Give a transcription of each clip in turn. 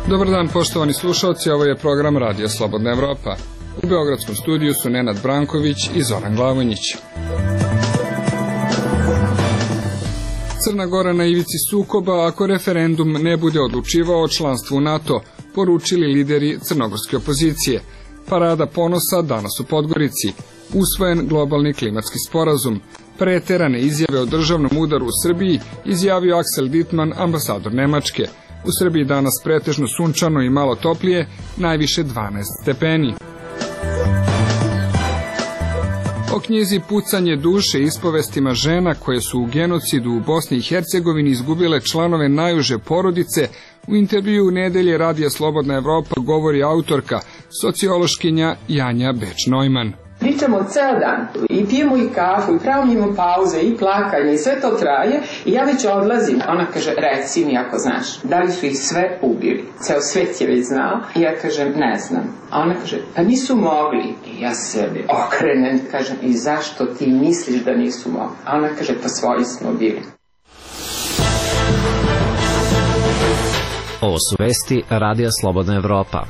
Dobar dan, poštovani slušalci, ovo je program Radija Slobodna Evropa. U beogradskom studiju su Nenad Branković i Zoran Glavonjić. Crna Gora na ivici sukoba ako referendum ne bude odlučivao o članstvu u NATO, poručili lideri crnogorske opozicije. Parada ponosa danas u Podgorici. Usvojen globalni klimatski sporazum. Preterane izjave o državnom udaru u Srbiji izjavio Aksel Dittmann, ambasador Nemačke. U Srbiji danas pretežno sunčano i malo toplije, najviše 12 stepeni. O knjizi Pucanje duše ispovestima žena koje su u genocidu u Bosni i Hercegovini izgubile članove najuže porodice, u intervjuu Nedelje Radija Slobodna Evropa govori autorka, sociološkinja Janja Beč-Neumann. Pričamo ceo dan i pijemo i kafu i pravimo pauze i plakanje i sve to traje i ja već odlazim. Ona kaže, reci mi ako znaš, da li su ih sve ubili? Ceo svet je već znao i ja kažem, ne znam. A ona kaže, pa nisu mogli. I ja sebi okrenem, kažem, i zašto ti misliš da nisu mogli? A ona kaže, pa svoji smo bili. Ovo su vesti Radija Slobodna Evropa.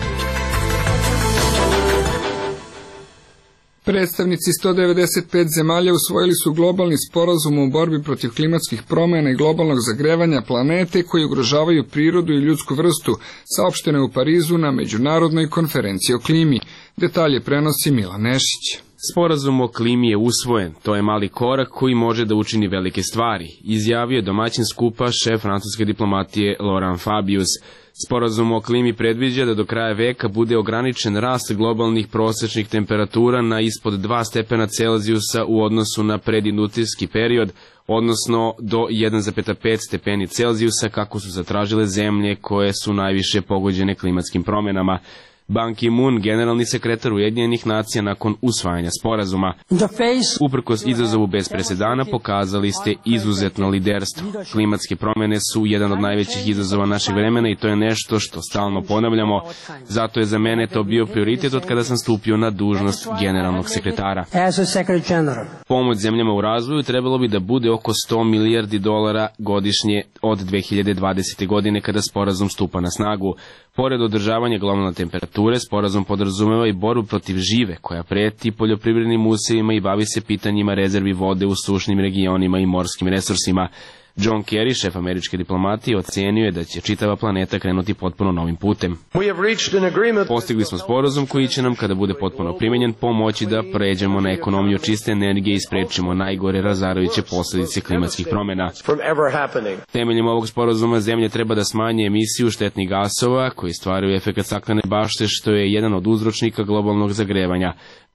Predstavnici 195 zemalja usvojili su globalni sporazum o borbi protiv klimatskih promjena i globalnog zagrevanja planete koji ugrožavaju prirodu i ljudsku vrstu, saopšteno je u Parizu na Međunarodnoj konferenciji o klimi. Detalje prenosi Milan Nešić. Sporazum o klimi je usvojen, to je mali korak koji može da učini velike stvari, izjavio je domaćin skupa šef francuske diplomatije Laurent Fabius. Sporazum o klimi predviđa da do kraja veka bude ograničen rast globalnih prosečnih temperatura na ispod 2 stepena Celzijusa u odnosu na predindustrijski period, odnosno do 1,5 stepeni Celzijusa kako su zatražile zemlje koje su najviše pogođene klimatskim promjenama. Ban Ki-moon, generalni sekretar Ujedinjenih nacija nakon usvajanja sporazuma. Uprkos izazovu bez presedana pokazali ste izuzetno liderstvo. Klimatske promjene su jedan od najvećih izazova našeg vremena i to je nešto što stalno ponavljamo. Zato je za mene to bio prioritet od kada sam stupio na dužnost generalnog sekretara. Pomoć zemljama u razvoju trebalo bi da bude oko $100 milijardi godišnje od 2020. godine kada sporazum stupa na snagu. Pored održavanja globalne temperature, sporazum podrazumeva i borbu protiv žive koja preti poljoprivrednim usjevima i bavi se pitanjima rezervi vode u sušnim regionima i morskim resursima. John Kerry, šef američke diplomatije, ocenio je da će čitava planeta krenuti potpuno novim putem. Postigli smo sporazum koji će nam, kada bude potpuno primenjen, pomoći da pređemo na ekonomiju čiste energije i sprečimo najgore razarajuće posljedice klimatskih promjena. Temeljem ovog sporazuma zemlje treba da smanje emisiju štetnih gasova koji stvaraju efekat staklene bašte, što je jedan od uzročnika globalnog zagrevanja.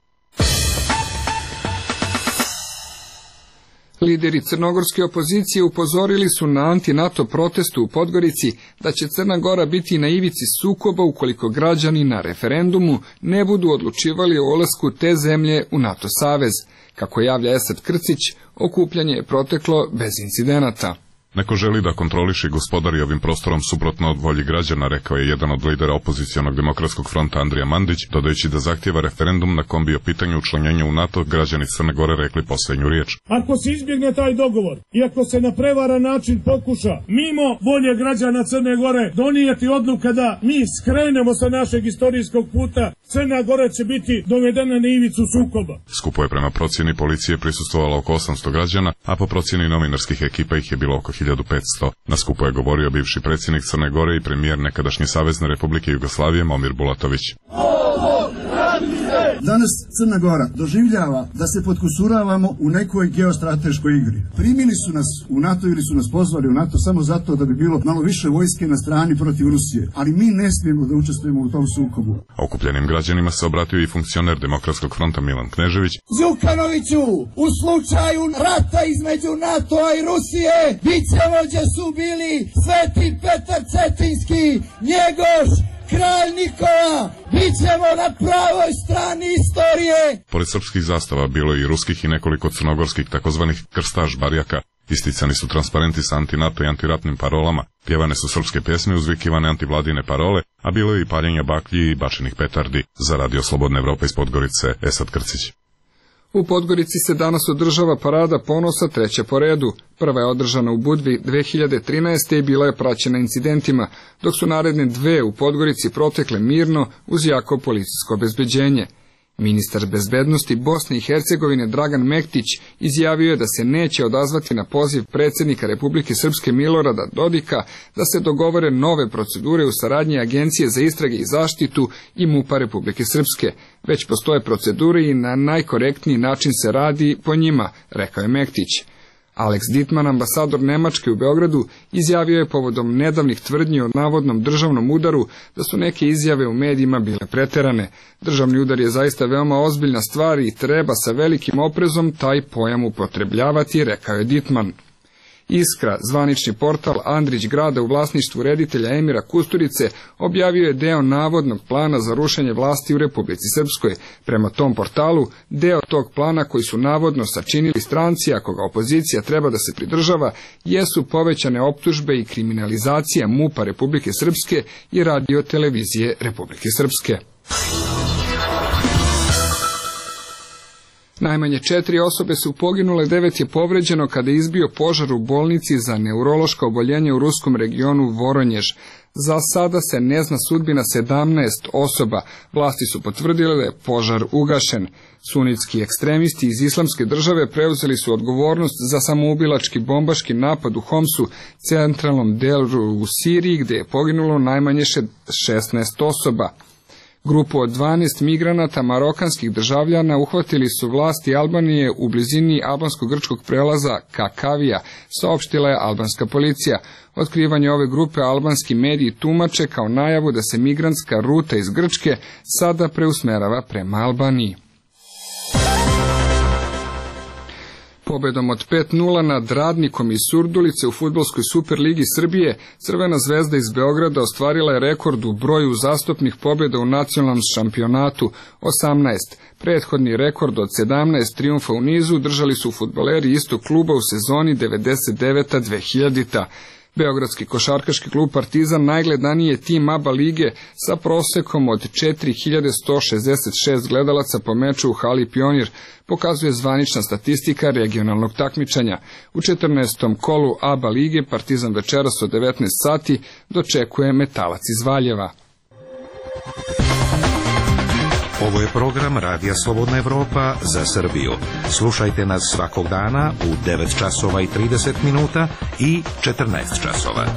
Lideri crnogorske opozicije upozorili su na anti-NATO protestu u Podgorici da će Crna Gora biti na ivici sukoba ukoliko građani na referendumu ne budu odlučivali o ulasku te zemlje u NATO savez. Kako javlja Esad Krcić, okupljanje je proteklo bez incidenata. Neko želi da kontroliše i gospodari ovim prostorom suprotno od volji građana, rekao je jedan od lidera opozicionog demokratskog fronta Andrija Mandić, dodajući da zahtjeva referendum na kom bi o pitanju učlanjenja u NATO građani Crne Gore rekli posljednju riječ. Ako se izbjegne taj dogovor i ako se na prevaran način pokuša mimo volje građana Crne Gore donijeti odluka da mi skrenemo sa našeg istorijskog puta, Crna Gora će biti dovedena na ivicu sukoba. Skupo je prema procjeni policije prisustvovalo oko 800 građana, a po procjeni novinarskih ekipa ih je bilo oko 1500. Na skupu je govorio bivši predsjednik Crne Gore i premijer nekadašnje Savezne Republike Jugoslavije Momir Bulatović. Danas Crna Gora doživljava da se potkusuravamo u nekoj geostrateškoj igri. Primili su nas u NATO ili su nas pozvali u NATO samo zato da bi bilo malo više vojske na strani protiv Rusije, ali mi ne smijemo da učestvujemo u tom sukobu. Okupljenim građanima se obratio i funkcioner Demokratskog fronta Milan Knežević. Đukanoviću, u slučaju rata između NATO-a i Rusije, vicevođe su bili Sveti Petar Cetinski, Njegoš, Kralj Nikola, bit ćemo na pravoj strani istorije. Pored srpskih zastava bilo je i ruskih i nekoliko crnogorskih takozvanih krstaš barjaka. Isticani su transparenti sa anti-NATO i antiratnim parolama, pjevane su srpske pjesme, uzvikivane antivladine parole, a bilo je i paljenja baklji i bačenih petardi. Za Radio Slobodna Evropa iz Podgorice, Esad Krcić. U Podgorici se danas održava parada ponosa, treća po redu. Prva je održana u Budvi 2013. i bila je praćena incidentima, dok su naredne dve u Podgorici protekle mirno uz jako policijsko obezbeđenje. Ministar bezbednosti Bosne i Hercegovine Dragan Mektić izjavio je da se neće odazvati na poziv predsjednika Republike Srpske Milorada Dodika da se dogovore nove procedure u saradnji Agencije za istrage i zaštitu i MUP-a Republike Srpske. Već postoje procedure i na najkorektniji način se radi po njima, rekao je Mektić. Alex Dittmann, ambasador Nemačke u Beogradu, izjavio je povodom nedavnih tvrdnji o navodnom državnom udaru da su neke izjave u medijima bile preterane. Državni udar je zaista veoma ozbiljna stvar i treba sa velikim oprezom taj pojam upotrebljavati, rekao je Dittmann. Iskra, zvanični portal Andrić grada u vlasništvu reditelja Emira Kusturice, objavio je deo navodnog plana za rušenje vlasti u Republici Srpskoj. Prema tom portalu, deo tog plana koji su navodno sačinili stranci, ako ga opozicija treba da se pridržava, jesu povećane optužbe i kriminalizacija MUP-a Republike Srpske i Radio televizije Republike Srpske. Najmanje 4 osobe su poginule, 9 je povređeno kada je izbio požar u bolnici za neurološka oboljenja u ruskom regionu Voronjež. Za sada se ne zna sudbina 17 osoba. Vlasti su potvrdile da je požar ugašen. Sunitski ekstremisti iz Islamske države preuzeli su odgovornost za samoubilački bombaški napad u Homsu, centralnom delu u Siriji, gdje je poginulo najmanje 16 osoba. Grupu od 12 migranata marokanskih državljana uhvatili su vlasti Albanije u blizini albansko-grčkog prelaza Kakavija, saopštila je albanska policija. Otkrivanje ove grupe albanski mediji tumače kao najavu da se migrantska ruta iz Grčke sada preusmerava prema Albaniji. Pobedom od 5:0 nad Radnikom iz Surdulice u fudbalskoj Superligi Srbije, Crvena zvezda iz Beograda ostvarila je rekord u broju uzastopnih pobjeda u nacionalnom šampionatu, 18. Prethodni rekord od 17 trijumfa u nizu držali su fudbaleri istog kluba u sezoni 99-2000. Beogradski košarkaški klub Partizan najgledaniji je tim ABA lige sa prosekom od 4166 gledalaca po meču u hali Pionir, pokazuje zvanična statistika regionalnog takmičenja. U 14. kolu ABA lige Partizan večeras od 19 sati dočekuje Metalac iz Valjeva. Ovo je program Radija Slobodna Evropa za Srbiju. Slušajte nas svakog dana u 9 časova i 30 minuta i 14 časova.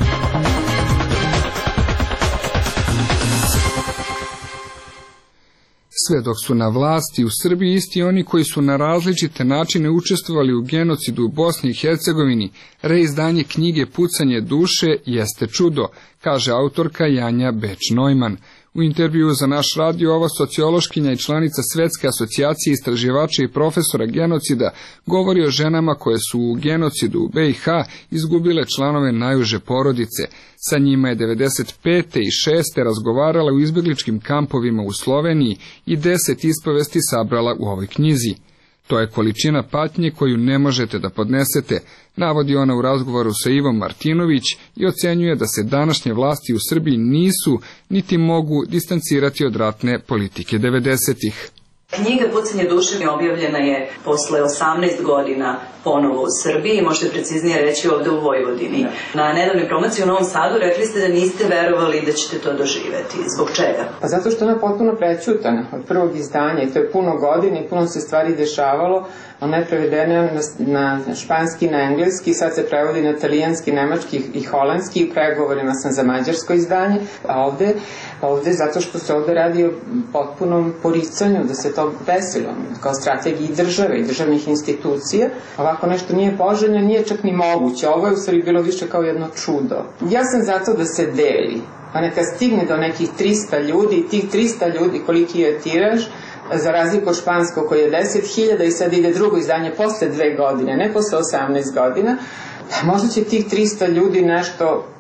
Sve dok su na vlasti u Srbiji isti oni koji su na različite načine učestvovali u genocidu u Bosni i Hercegovini, reizdanje knjige Pucanje duše jeste čudo, kaže autorka Janja Beč-Neumann. U intervjuu za naš radio ova sociološkinja i članica Svetske asocijacije istraživača i profesora genocida govori o ženama koje su u genocidu u BiH izgubile članove najuže porodice. Sa njima je 95. i 6. razgovarala u izbjegličkim kampovima u Sloveniji i 10 ispovesti sabrala u ovoj knjizi. To je količina patnje koju ne možete da podnesete, navodi ona u razgovoru sa Ivom Martinović i ocenjuje da se današnje vlasti u Srbiji nisu niti mogu distancirati od ratne politike 90-ih. Knjiga Pucanje duše objavljena je posle 18 godina ponovo u Srbiji, možete preciznije reći ovde u Vojvodini. Na nedavnoj promociji u Novom Sadu rekli ste da niste verovali da ćete to doživeti. Zbog čega? Pa zato što ona je potpuno prećutana od prvog izdanja i to je puno godina i puno se stvari dešavalo. Ona je prevedena na španski, na engleski, sad se prevodi na talijanski, nemački i holandski, u pregovorima sam za mađarsko izdanje, a ovde zato što se ovde radi o potpunom poricanju da se to desilo, kao strategiji države i državnih institucija. Ovako nešto nije poželjno, nije čak ni moguće. Ovo je u stvari bilo više kao jedno čudo. Ja sam zato da se deli, pa neka stigne do nekih 300 ljudi i tih 300 ljudi koliki je tiraž, za razliku od španskog koji je 10.000 i sad ide drugo izdanje posle 2 godine, ne posle 18 godina, možda će tih 300 ljudi nešto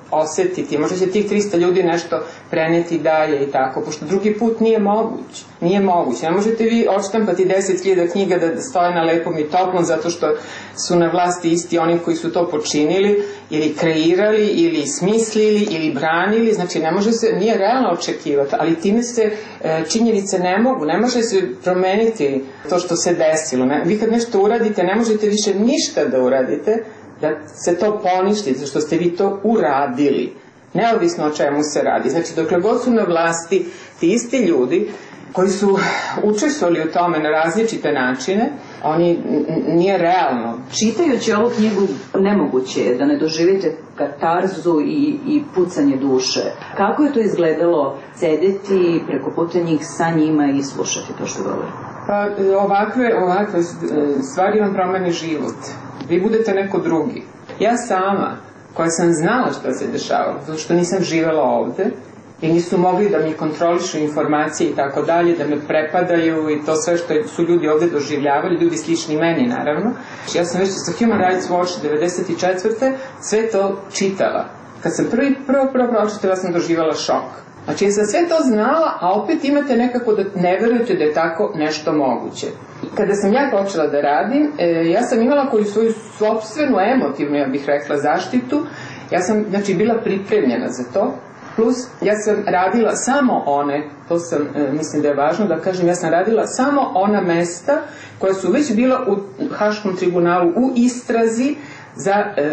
osetiti, možda će tih 300 ljudi nešto preneti dalje i tako, pošto drugi put nije moguć. Nije moguće. Ne možete vi odštampati 10.000 knjiga da stoje na lepom i toplom zato što su na vlasti isti oni koji su to počinili ili kreirali ili smislili ili branili, znači ne može se, nije realno očekivati, ali time se činjenice ne može se promeniti to što se desilo. Vi kad nešto uradite, ne možete više ništa da uradite, da se to poništi, zato što ste vi to uradili, neovisno o čemu se radi. Znači, dokle god su na vlasti ti isti ljudi koji su učestvovali u tome na različite načine, oni nije realno. Čitajući ovu knjigu, nemoguće je da ne doživite katarzu i pucanje duše. Kako je to izgledalo sedeti preko puta njih sa njima i slušati to što govori? Pa ovakve stvari vam promeni život. Vi budete neko drugi. Ja sama, koja sam znala šta se dešavalo, zato što nisam živela ovde, i nisu mogli da mi kontrolišu informacije i tako dalje, da me prepadaju i to sve što su ljudi ovde doživljavali, ljudi slični meni naravno. Ja sam već sa Human Rights Watch 1994. sve to čitala. Kad sam prvo pročitala, sam doživala šok. Znači, ja sam sve to znala, a opet imate nekako da ne verujete da je tako nešto moguće. Kada sam ja počela da radim, ja sam imala koju svoju sopstvenu emotivnu, ja bih rekla, zaštitu. Ja sam, znači, bila pripremljena za to. Plus, ja sam radila samo one, to sam, mislim da je važno da kažem, ja sam radila samo ona mesta koja su već bila u Haškom tribunalu u istrazi za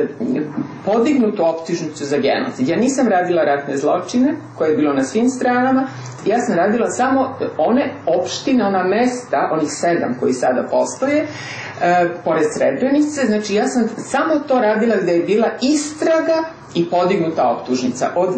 podignutu optužnicu za genocid. Ja nisam radila ratne zločine, koje je bilo na svim stranama, ja sam radila samo one opštine, ona mesta, onih 7 koji sada postoje, pored Srebrenice, znači ja sam samo to radila gde je bila istraga i podignuta optužnica od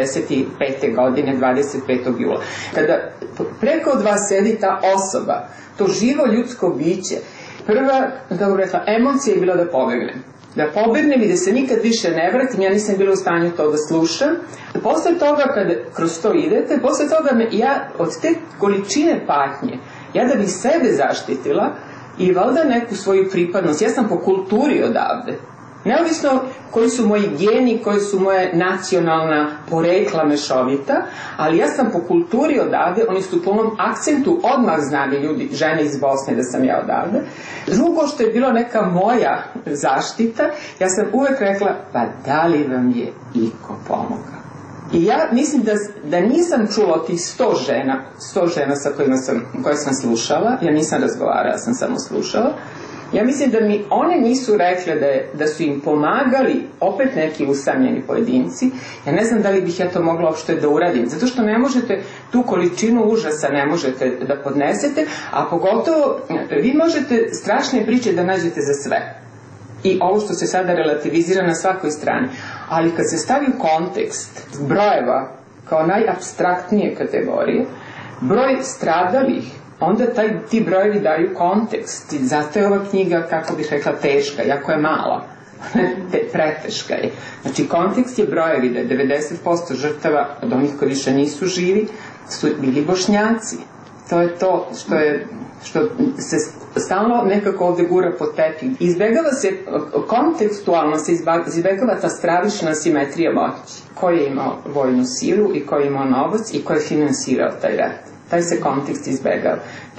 95. godine, 25. jula. Kada preko od vas sedi ta osoba, to živo ljudsko biće, prva, kako bih rekla, emocija je bila da pobegnem. Da pobegnem i da se nikad više ne vratim, ja nisam bila u stanju to da slušam. Posle toga, kada kroz to idete, posle toga ja od te količine patnje, ja da bih sebe zaštitila i valjda neku svoju pripadnost, ja sam po kulturi odavde. Neovisno koji su moji geni, koji su moje nacionalna porekla mešovita, ali ja sam po kulturi odavde, oni su po onom akcentu odmah znali ljudi, žene iz Bosne, da sam ja odavde. Drugo što je bilo neka moja zaštita, ja sam uvek rekla, pa da li vam je iko pomogao? I ja mislim da nisam čula od tih 100 žena sa koje sam slušala, ja nisam razgovarala, ja sam samo slušala. Ja mislim da mi one nisu rekle da su im pomagali opet neki usamljeni pojedinci. Ja ne znam da li bih ja to mogla uopšte da uradim, zato što ne možete tu količinu užasa ne možete da podnesete, a pogotovo vi možete strašne priče da nađete za sve. I ovo što se sada relativizira na svakoj strani. Ali kad se stavi u kontekst brojeva kao najapstraktnije kategorije, broj stradalih, onda ti brojevi daju kontekst. I zato je ova knjiga, kako bih rekla, teška, jako je mala. Preteška je. Znači, kontekst je brojevi da je 90% žrtava od onih koji više nisu živi su bili Bošnjaci. To je to što se stalno nekako ovde gura pod tepih. Izbegava se, kontekstualno se izbegava ta stravična simetrija moći. Ko je imao vojnu silu i ko je imao novac i ko je finansirao taj rat. Taj se kontekst izbegava.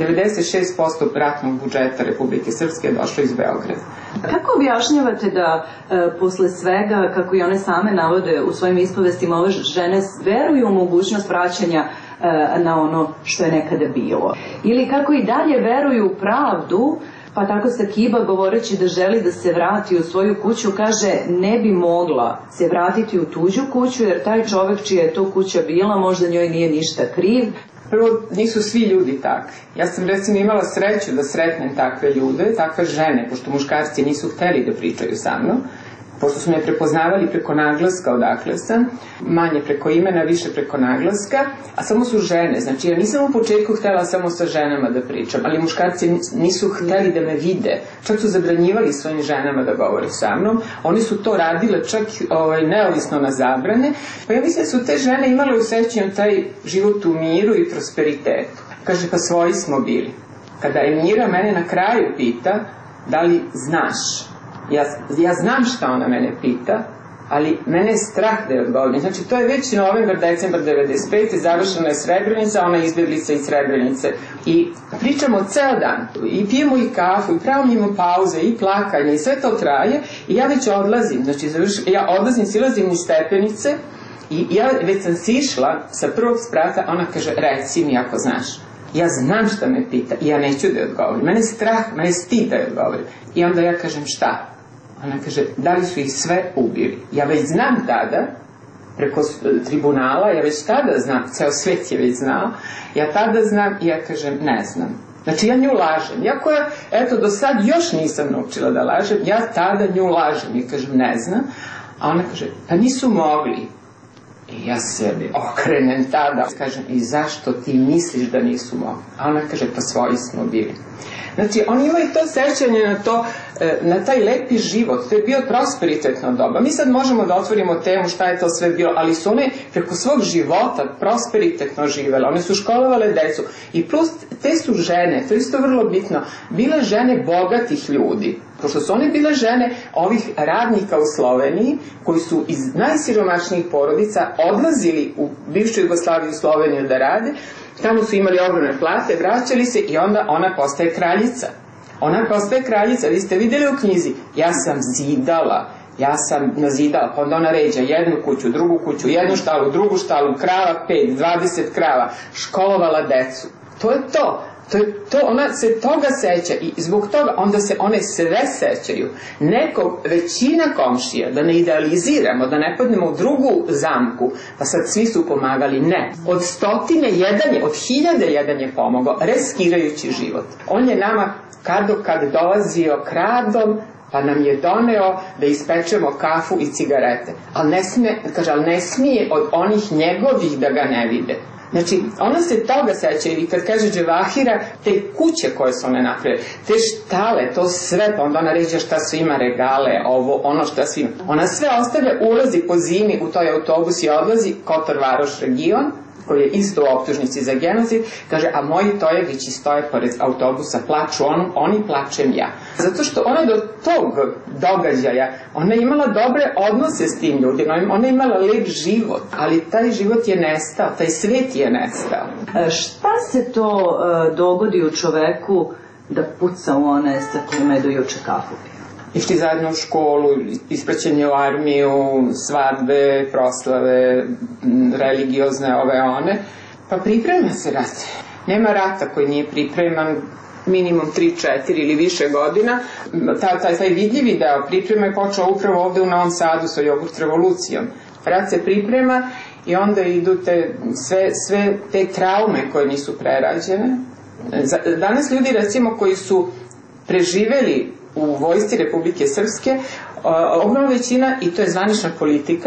96% ratnog budžeta Republike Srpske je došlo iz Beograda. Kako objašnjavate da posle svega, kako i one same navode u svojim ispovestima, ove žene veruju u mogućnost vraćanja na ono što je nekada bilo? Ili kako i dalje veruju u pravdu, pa tako se Kiba, govoreći da želi da se vrati u svoju kuću, kaže ne bi mogla se vratiti u tuđu kuću, jer taj čovek čija je to kuća bila, možda njoj nije ništa kriv. Prvo, nisu svi ljudi takvi. Ja sam recimo imala sreću da sretnem takve ljude, takve žene, pošto muškarci nisu hteli da pričaju sa mnom, pošto su me prepoznavali preko naglaska odakle sam, manje preko imena, više preko naglaska, a samo su žene. Znači, ja nisam u početku htela samo sa ženama da pričam, ali muškarci nisu hteli da me vide. Čak su zabranjivali svojim ženama da govore sa mnom. Oni su to radile čak neovisno na zabrane. Pa ja mislim da su te žene imale u sećanju taj život u miru i prosperitetu. Kaže, pa svoji smo bili. Kada Emira mene na kraju pita, da li znaš? Ja znam šta ona mene pita, ali mene je strah da je odgovorim. Znači, to je već novembar, decembar 95. završena je Srebrenica, ona izbjeglica iz Srebrenice. I pričamo ceo dan, i pijemo i kafu, i pravimo pauze, i plakanje, i sve to traje, i ja već odlazim. Znači, ja odlazim, silazim iz stepenice, i ja već sam sišla sa prvog sprata, ona kaže, reci mi ako znaš. Ja znam šta me pita i ja neću da je odgovorim. Mene je strah, mene je stid da je odgovorim. I onda ja kažem šta? Ona kaže, da li su ih sve ubili? Ja već znam tada, preko tribunala, ja već tada znam, ceo svet je već znao, ja tada znam i ja kažem, ne znam. Znači ja nju lažem. Iako ja, eto, do sad još nisam naučila da lažem, ja tada nju lažem i kažem, ne znam. A ona kaže, pa nisu mogli. I ja se okrenem tada, kažem, i zašto ti misliš da nisu mogli? A ona kaže, pa svoji smo bili. Znači, oni imaju to sećanje na to, na taj lepi život, to je bio prosperitetno doba. Mi sad možemo da otvorimo temu šta je to sve bilo, ali su one preko svog života prosperitetno živele, one su školovale decu. I plus, te su žene, to je isto vrlo bitno, bile žene bogatih ljudi. Pošto su one bile žene ovih radnika u Sloveniji, koji su iz najsiromašnijih porodica odlazili u bivšu Jugoslaviju u Sloveniju da rade, tamo su imali ogromne plate, vraćali se i onda ona postaje kraljica. Ona postaje kraljica, vi ste vidjeli u knjizi, ja sam zidala, ja sam nazidala, pa onda ona ređa jednu kuću, drugu kuću, jednu štalu, drugu štalu, krava 5, 20 krava, školovala decu. To je to. Ona se toga seća i zbog toga onda se one sve sećaju. Većina komšija, da ne idealiziramo, da ne padnemo u drugu zamku, pa sad svi su pomagali, ne. Od stotine jedan je, od hiljade jedan je pomogao, riskirajući život. On je nama kad dolazio kradom, pa nam je doneo da ispečemo kafu i cigarete. Ali ne smije od onih njegovih da ga ne vide. Znači, ona se toga seća i kad kaže Dževahira, te kuće koje su one napravile, te štale, to sve, pa onda ona ređa šta su ima, regale, ovo, ono šta su ima. Ona sve ostavlja, ulazi po zimi u toj autobus i odlazi, Kotor Varoš region, koji je isto u optužnici za genocid, kaže, a moji tojevići stoje pored autobusa, plaču oni, plačem ja. Zato što ona do tog događaja, ona je imala dobre odnose s tim ljudima, ona je imala lep život, ali taj život je nestao, taj svet je nestao. Šta se to dogodi u čoveku da puca u one sa kojima je do juče kafu pio? Išli zajedno u školu, ispraćenje u armiju, svadbe, proslave, religiozne, ove one. Pa priprema se rat. Nema rata koji nije pripreman minimum 3, 4 ili više godina. Taj vidljivi deo priprema je počeo upravo ovde u Novom Sadu sa jogurt revolucijom. Rat se priprema i onda idu sve te traume koje nisu prerađene. Danas ljudi, recimo, koji su preživeli u vojsci Republike Srpske, ogromna većina, i to je zvanična politika,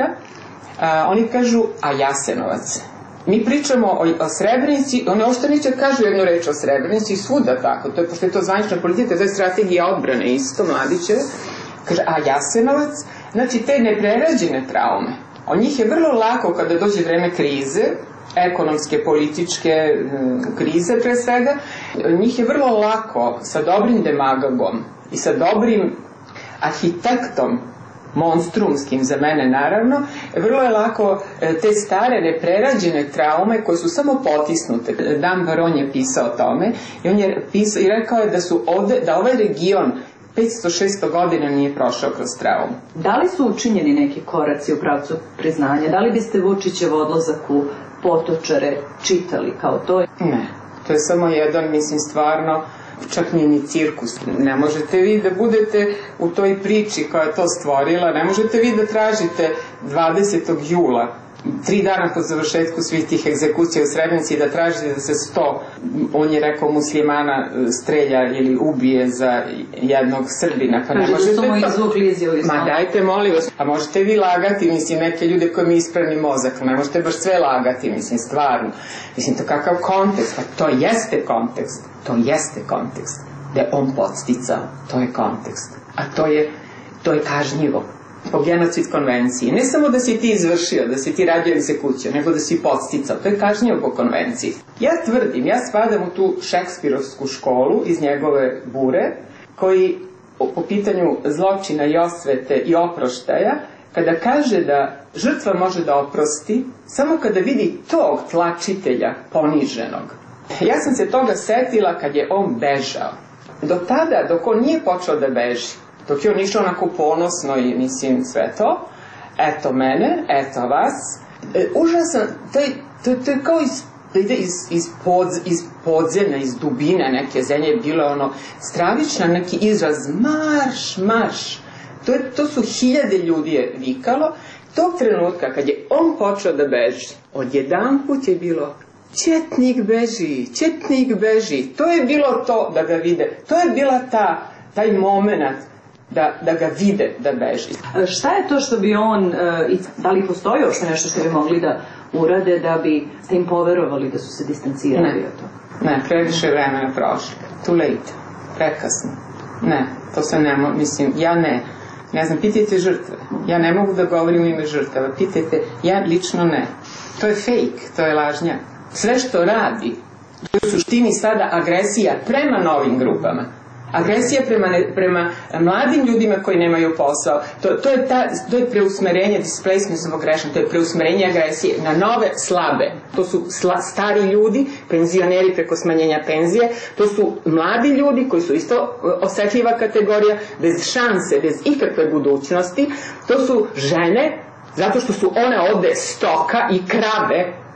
oni kažu, a Jasenovac. Mi pričamo o Srebrenici, oni uopšte neće kažu jednu reč o Srebrenici i svuda tako, pošto je to zvanična politika, to je strategija odbrane isto, Mladićeve, kaže, a Jasenovac, znači te neprerađene traume, od njih je vrlo lako kada dođe vreme krize, ekonomske, političke krize pre svega, njih je vrlo lako sa dobrim demagogom i sa dobrim arhitektom, monstrumskim za mene naravno, vrlo je lako te stare neprerađene traume koje su samo potisnute. Dan Baron je pisao o tome i on je pisao i rekao je da ovaj region 500-600 godina nije prošao kroz traumu. Da li su učinjeni neki koraci u pravcu priznanja? Da li biste Vučićev odlazak u Potočare čitali kao to? Ne, to je samo jedan, mislim, stvarno, čak nije ni cirkus. Ne možete vi da budete u toj priči koja je to stvorila, ne možete vi da tražite 20. jula, 3 dana po završetku svih tih egzekucija u Srebrenici, da tražite da se 100, on je rekao, muslimana strelja ili ubije za jednog Srbina. Pa ne možete to. Ma dajte, molim vas. A možete vi lagati, mislim, neke ljude koji mi ispravni mozak, ne možete baš sve lagati, mislim, stvarno. Mislim, to kakav kontekst, pa to jeste kontekst. To jeste kontekst. Da je on podsticao, to je kontekst. A to je kažnjivo. Po genocid konvenciji. Ne samo da si ti izvršio, da si ti radio egzekuciju, nego da si podsticao. To je kažnjivo po konvenciji. Ja tvrdim, ja spadam u tu šekspirovsku školu iz njegove Bure, koji po pitanju zločina i osvete i oproštaja kada kaže da žrtva može da oprosti samo kada vidi tog tlačitelja poniženog. Ja sam se toga setila kad je on bežao. Do tada, dok on nije počeo da beži, dok je on išao onako ponosno i mislim sve to, eto mene, eto vas, užasan, to je kao iz podzemlja, iz dubine neke zemlje je bilo ono stravičan neki izraz, marš, marš. To su hiljade ljudi je vikalo. Tog trenutka kad je on počeo da beži, odjedanput je bilo četnik beži, četnik beži. To je bilo to da ga vide. To je bila taj moment da ga vide da beži. Šta je to što bi on, da li postoji još nešto što bi mogli da urade da bi ste im poverovali da su se distancirali od toga? Ne, previše vremena prošlo. Too late. Prekasno. Ne, to se ne mislim, ja ne znam, pitajte žrtve. Ja ne mogu da govorim u ime žrtava. Pitajte, ja lično ne. To je fake, to je lažnja. Sve što radi, to je u suštini sada agresija prema novim grupama. Agresija prema mladim ljudima koji nemaju posao. To je preusmerenje, displacement zbog grešno, to je preusmerenje agresije na nove slabe. To su stari ljudi, penzioneri preko smanjenja penzije, to su mladi ljudi koji su isto osetljiva kategorija, bez šanse, bez ikakve budućnosti. To su žene, zato što su one ovde stoka i krave.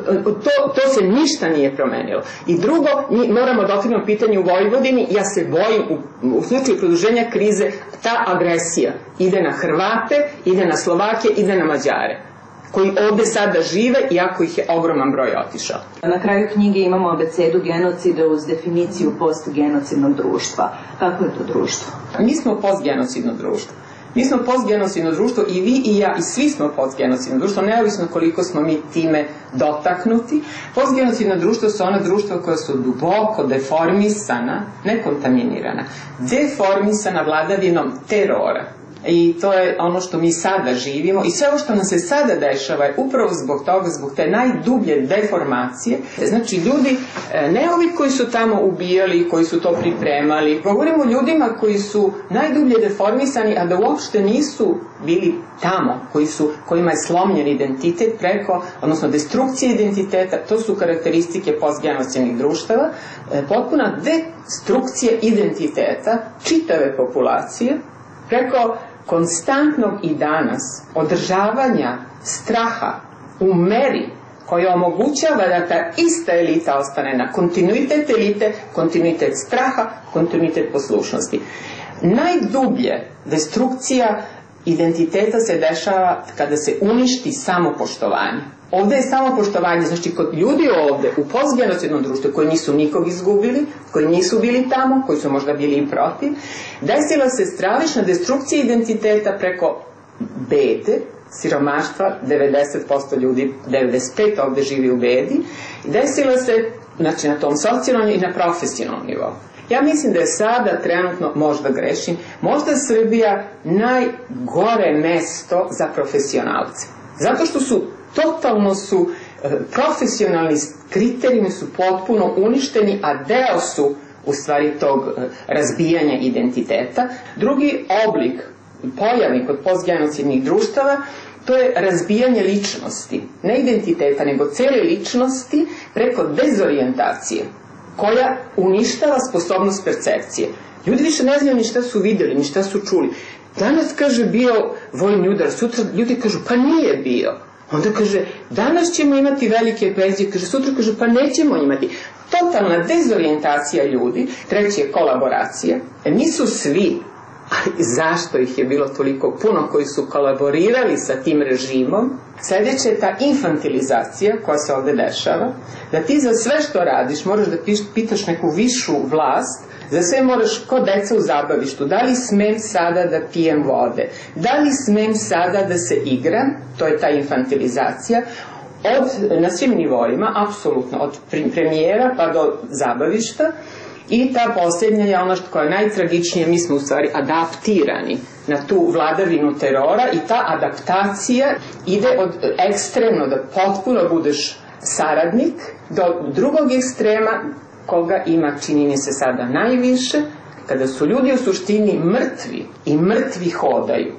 To se ništa nije promenilo. I drugo, mi moramo da otvorimo pitanje u Vojvodini. Ja se bojim u slučaju produženja krize, ta agresija ide na Hrvate, ide na Slovake, ide na Mađare, koji ovde sada žive, iako ih je ogroman broj otišao. Na kraju knjige imamo abecedu genocida uz definiciju postgenocidnog društva. Kako je to društvo? Mi smo postgenocidno društvo. Mi smo postgenocidno društvo i vi i ja i svi smo postgenocidno društvo, neovisno koliko smo mi time dotaknuti. Postgenocidno društvo su ona društva koja su duboko deformisana, ne kontaminirana, deformisana vladavinom terora. I to je ono što mi sada živimo i sve ovo što nam se sada dešava je upravo zbog toga, zbog te najdublje deformacije. Znači ljudi, ne ovi koji su tamo ubijali, koji su to pripremali, govorimo o ljudima koji su najdublje deformisani, a da uopšte nisu bili tamo, kojima je slomljen identitet preko, odnosno destrukcija identiteta. To su karakteristike postgenocidnih društava, potpuna destrukcija identiteta čitave populacije preko konstantnog i danas održavanja straha u meri koja omogućava da ta ista elita ostane na kontinuitet elite, kontinuitet straha, kontinuitet poslušnosti. Najdublje destrukcija identiteta se dešava kada se uništi samopoštovanje. Ovde je samopoštovanje, znači kod ljudi ovde u postgenocidnom društvu koji nisu nikog izgubili, koji nisu bili tamo, koji su možda bili i protiv, desila se stravična destrukcija identiteta preko bede, siromaštva, 90% ljudi, 95% ovde živi u bedi, i desila se, znači na tom socijalnom i na profesionalnom nivou. Ja mislim da je sada trenutno, možda grešim, možda Srbija najgore mesto za profesionalce. Zato što totalno su profesionalni kriterijumi su potpuno uništeni, a deo su u stvari tog razbijanja identiteta. Drugi oblik pojavi kod postgenocidnih društava, to je razbijanje ličnosti, ne identiteta, nego cele ličnosti preko dezorijentacije, koja uništava sposobnost percepcije. Ljudi više ne znaju ni šta su videli, ni šta su čuli. Danas, kaže, bio vojni udar, sutra ljudi kažu, pa nije bio. Onda kaže, danas ćemo imati velike penzije, kaže, sutra kaže, pa nećemo imati. Totalna dezorijentacija ljudi. Treći je kolaboracija. Nisu svi, ali zašto ih je bilo toliko puno koji su kolaborirali sa tim režimom? Sljedeće je ta infantilizacija koja se ovde dešava, da ti za sve što radiš moraš da pitaš neku višu vlast, za sve moraš ko deca u zabavištu, da li smem sada da pijem vode, da li smem sada da se igram, to je ta infantilizacija, na svim nivoima, apsolutno, od premijera pa do zabavišta. I ta posljednja je ono koja je najtragičnija, mi smo u stvari adaptirani na tu vladavinu terora i ta adaptacija ide od ekstremno da potpuno budeš saradnik do drugog ekstrema koga ima, čini mi se sada najviše, kada su ljudi u suštini mrtvi i mrtvi hodaju.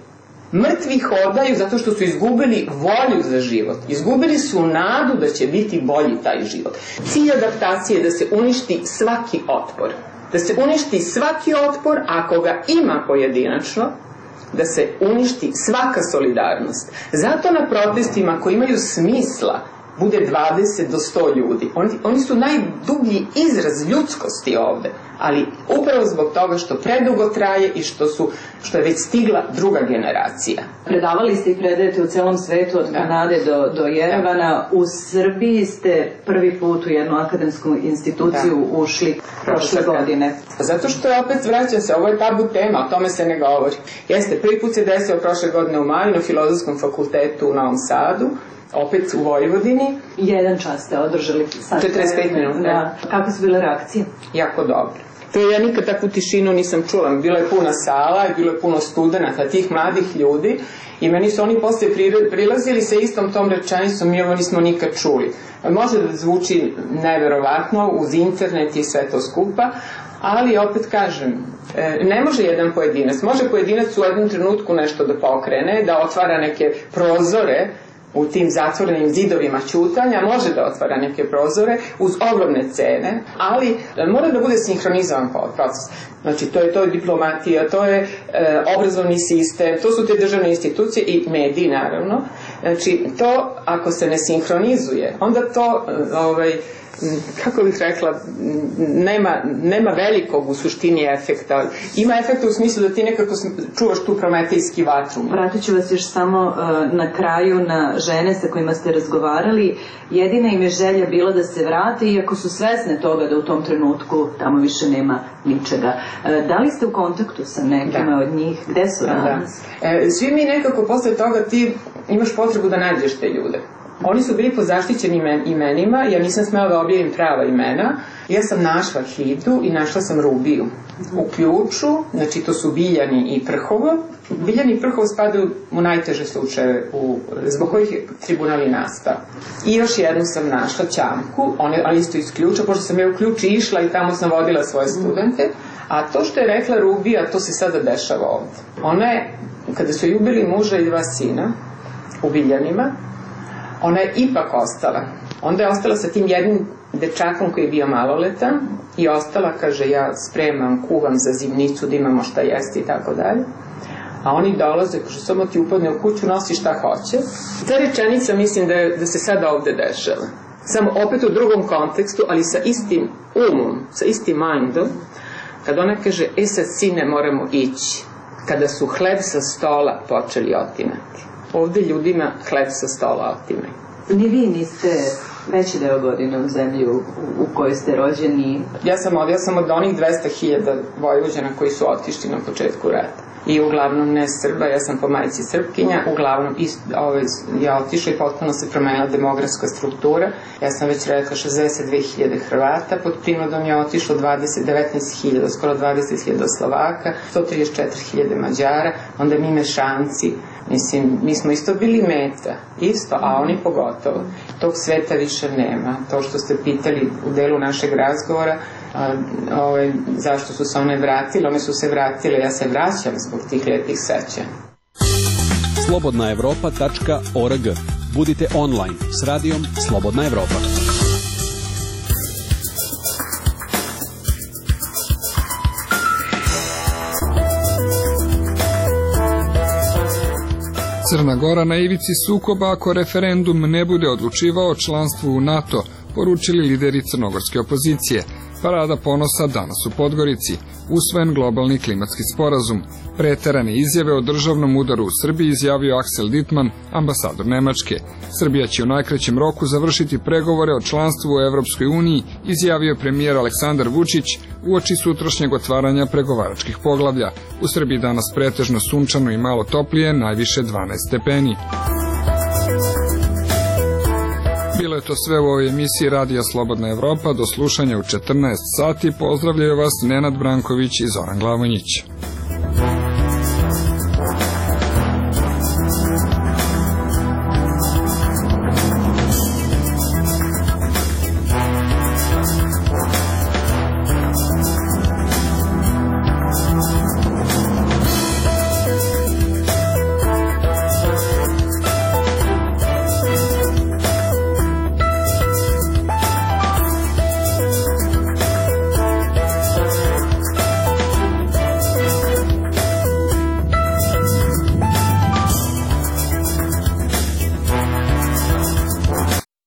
Mrtvi hodaju zato što su izgubili volju za život. Izgubili su nadu da će biti bolji taj život. Cilj adaptacije je da se uništi svaki otpor. Da se uništi svaki otpor, ako ga ima pojedinačno, da se uništi svaka solidarnost. Zato na protestima koji imaju smisla bude 20 do 100 ljudi. Oni su najdublji izraz ljudskosti ovde, ali upravo zbog toga što predugo traje i što je već stigla druga generacija. Predavali ste i predajete u celom svetu, od Kanade do Jerevana. U Srbiji ste prvi put u jednu akademsku instituciju ušli prošle godine. Zato što je, opet vraćam se, ovo je tabu tema, o tome se ne govori. Jeste, prvi put se desio prošle godine u maju na Filozofskom fakultetu u Novom Sadu, opet u Vojvodini. 1 čas ste održali. 45 minuta. Da. Kako su bile reakcije? Jako dobro. Ja nikad takvu tišinu nisam čula. Bila je puna sala i bilo je puno studenata, tih mladih ljudi, i meni su oni posle prilazili sa istom tom rečenicom: mi ovo nismo nikad čuli. Može da zvuči neverovatno uz internet i sve to skupa, ali opet kažem, ne može jedan pojedinac. Može pojedinac u jednom trenutku nešto da pokrene, da otvara neke prozore u tim zatvorenim zidovima ćutanja, može da otvara neke prozore uz ogromne cene, ali mora da bude sinhronizovan proces. Znači, to je diplomatija, to je obrazovni sistem, to su te državne institucije i mediji, naravno. Znači, to ako se ne sinhronizuje, onda to, kako bih rekla, nema velikog u suštini efekta. Ima efekta u smislu da ti nekako čuvaš tu prometejski vatru. Vratit ću vas još samo na kraju na žene sa kojima ste razgovarali. Jedina im je želja bila da se vrate, iako su svesne toga da u tom trenutku tamo više nema ničega. Da li ste u kontaktu sa nekima od njih? Gde su danas? Svi mi nekako posle toga ti imaš potrebu da nađeš te ljude. Oni su bili po zaštićenim imenima, ja nisam smela da objavim prava imena. Ja sam našla Hidu i našla sam Rubiju. U ključu, znači to su Biljani i Prhovo. Biljani i Prhovo spadaju u najteže slučajeve zbog kojih je tribunal i nastao. I još jednu sam našla, Ćamku, ali isto iz ključa, pošto sam ja u ključ išla i tamo sam vodila svoje studente. A to što je rekla Rubija, to se sada dešava ovde. Ona je, kada su ubili muža i 2 sina u Biljanima, ona je ipak ostala. Onda je ostala sa tim jednim dečakom koji je bio maloletan i ostala, kaže, ja spremam, kuvam za zimnicu da imamo šta jesti i tako dalje. A oni dolaze, kaže, samo ti upadne u kuću, nosi šta hoće. Ta rečenica mislim da se sada ovde dešava. Samo opet u drugom kontekstu, ali sa istim umom, sa istim mindom, kad ona kaže, sad sine moramo ići, kada su hleb sa stola počeli otimati. Ovde ljudima hleb sa stola otimaju. Ni vi niste veći deo godina u zemlji u kojoj ste rođeni? Ja sam od onih 200.000 Vojvođana koji su otišli na početku rata. I uglavnom ne Srba, ja sam po majici Srpkinja, uglavnom ja otišla i potpuno se promenila demografska struktura. Ja sam već rekla 62.000 Hrvata, pod prinudom je otišlo 19.000, skoro 20.000 Slovaka, 134.000 Mađara, onda mi Mešanci. Mislim, mi smo isto bili meta, isto, a oni pogotovo. Tog sveta više nema. To što ste pitali u delu našeg razgovora, zašto su se one vratile, one su se vratile, ja se vraćam zbog tih lepih sećanja. slobodnaevropa.org. Budite online s radijom Slobodna Evropa. Crna Gora na ivici sukoba ako referendum ne bude odlučivao o članstvu u NATO, poručili lideri crnogorske opozicije. Parada ponosa danas u Podgorici. Usvojen globalni klimatski sporazum. Preterane izjave o državnom udaru u Srbiji izjavio Aksel Dittmann, ambasador Nemačke. Srbija će u najkraćem roku završiti pregovore o članstvu u Evropskoj uniji, izjavio premijer Aleksandar Vučić uoči sutrašnjeg otvaranja pregovaračkih poglavlja. U Srbiji danas pretežno sunčano i malo toplije, najviše 12 stepeni. Bilo je to sve u ovoj emisiji Radija Slobodna Evropa. Do slušanja u 14 sati. Pozdravljaju vas Nenad Branković i Zoran Glavonjić.